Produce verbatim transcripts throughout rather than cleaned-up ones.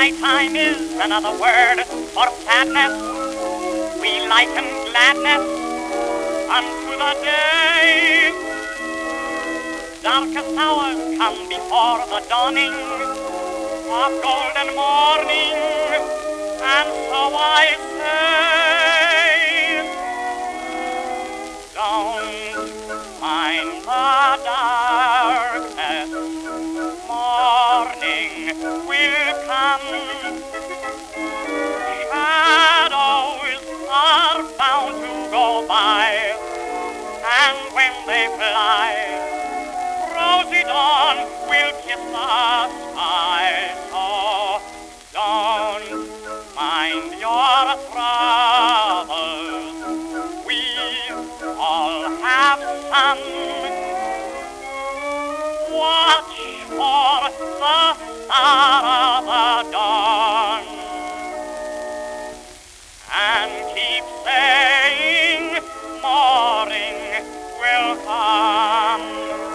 Nighttime is another word for sadness. We liken gladness unto the day. Darkest hours come before the dawning of golden morning, and so I say, don't mind the darkness, morning will come. Shadows are bound to go by, and when they fly, rosy dawn will kiss the sky. So don't mind your troubles, we all have some. Watch for the star of the dawn, and keep saying morning will come.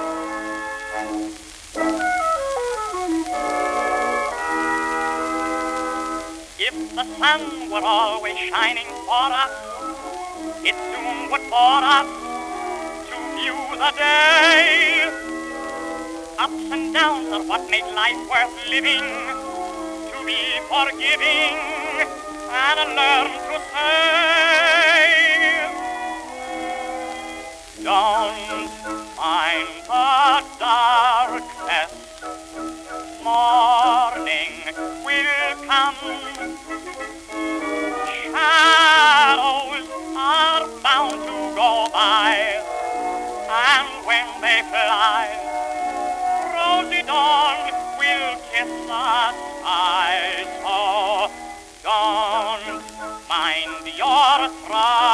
If the sun were always shining for us, it soon would bore us to view the day. Ups and downs are what make life worth living, to be forgiving and learn to say, don't mind the darkness, morning will come. Shadows are bound to go by, and when they fly, rosy dawn will kiss the sky. So don't mind your trouble,